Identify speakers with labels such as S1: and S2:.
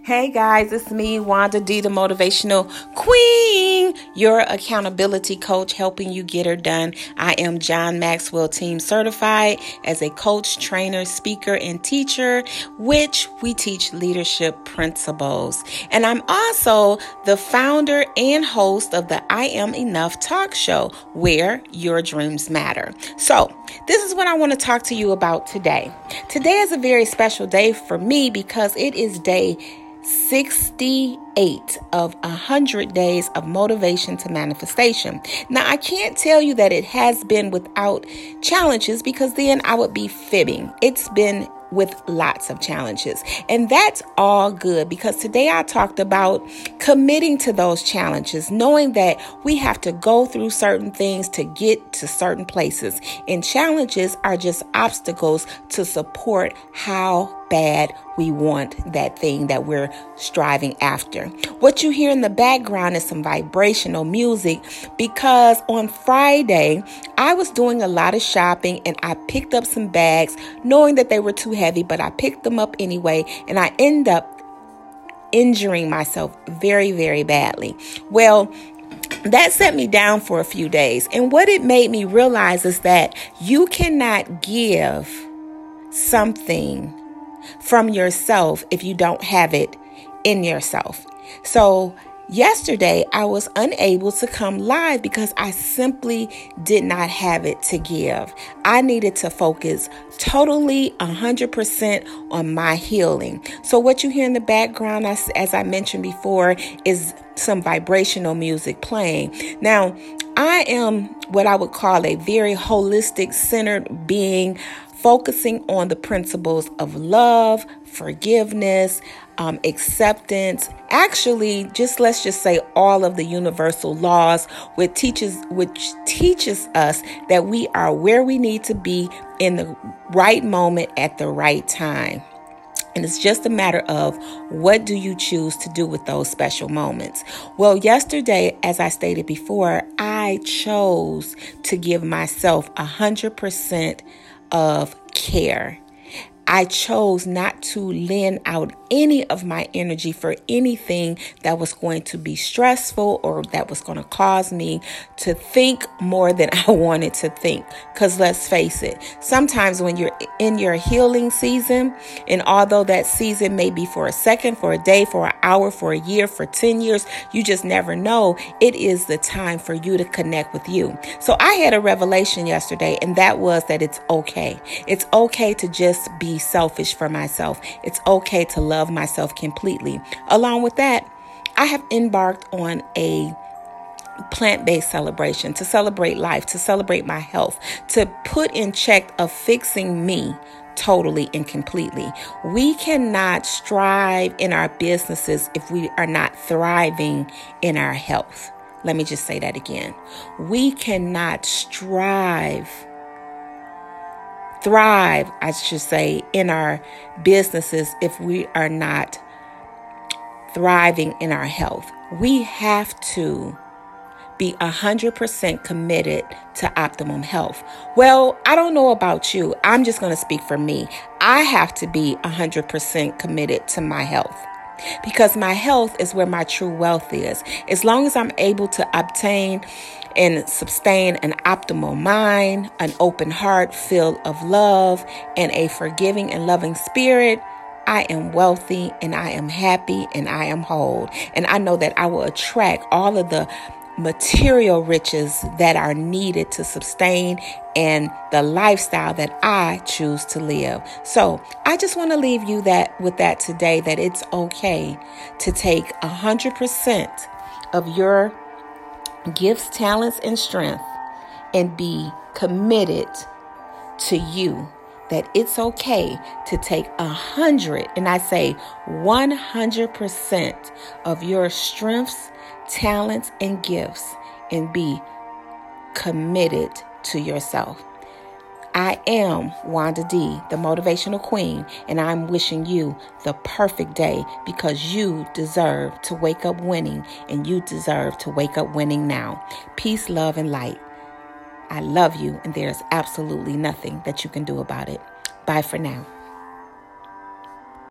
S1: Hey guys, it's me, Wanda D, the Motivational Queen, your accountability coach, helping you get her done. I am John Maxwell Team Certified as a coach, trainer, speaker, and teacher, which we teach leadership principles. And I'm also the founder and host of the I Am Enough talk show, where your dreams matter. So this is what I want to talk to you about today. Today is a very special day for me because it is day 68 of 100 days of motivation to manifestation. Now, I can't tell you that it has been without challenges because then I would be fibbing. It's been with lots of challenges. And that's all good because today I talked about committing to those challenges, knowing that we have to go through certain things to get to certain places. And challenges are just obstacles to support how bad we want that thing that we're striving after. What you hear in the background is some vibrational music because on Friday, I was doing a lot of shopping and I picked up some bags knowing that they were too heavy, but I picked them up anyway and I end up injuring myself very, very badly. Well, that set me down for a few days. And what it made me realize is that you cannot give something from yourself if you don't have it in yourself. So yesterday, I was unable to come live because I simply did not have it to give. I needed to focus totally 100% on my healing. So what you hear in the background, as I mentioned before, is some vibrational music playing. Now, I am what I would call a very holistic, centered being, focusing on the principles of love, forgiveness, acceptance. Actually, let's just say all of the universal laws, which teaches us that we are where we need to be in the right moment at the right time. And it's just a matter of what do you choose to do with those special moments. Well, yesterday, as I stated before, I chose to give myself 100% of care. I chose not to lend out any of my energy for anything that was going to be stressful or that was going to cause me to think more than I wanted to think. Because let's face it, sometimes when you're in your healing season, and although that season may be for a second, for a day, for an hour, for a year, for 10 years, you just never know. It is the time for you to connect with you. So I had a revelation yesterday, and that was that it's okay. It's okay to just be selfish for myself. It's okay to love myself completely. Along with that, I have embarked on a plant-based celebration to celebrate life, to celebrate my health, to put in check of fixing me totally and completely. We cannot strive in our businesses if we are not thriving in our health. Let me just say that again. We cannot thrive, I should say, in our businesses if we are not thriving in our health. We have to be 100% committed to optimum health. Well, I don't know about you. I'm just going to speak for me. I have to be 100% committed to my health. Because my health is where my true wealth is. As long as I'm able to obtain and sustain an optimal mind, an open heart filled of love, and a forgiving and loving spirit, I am wealthy and I am happy and I am whole. And I know that I will attract all of the material riches that are needed to sustain and the lifestyle that I choose to live. So I just want to leave you with that today, that it's okay to take 100% of your gifts, talents, and strength and be committed to you. That it's okay to take 100, and I say 100% of your strengths, talents, and gifts and be committed to yourself. I am Wanda D, the Motivational Queen, and I'm wishing you the perfect day because you deserve to wake up winning, and you deserve to wake up winning now. Peace, love, and light. I love you, and there's absolutely nothing that you can do about it. Bye for now.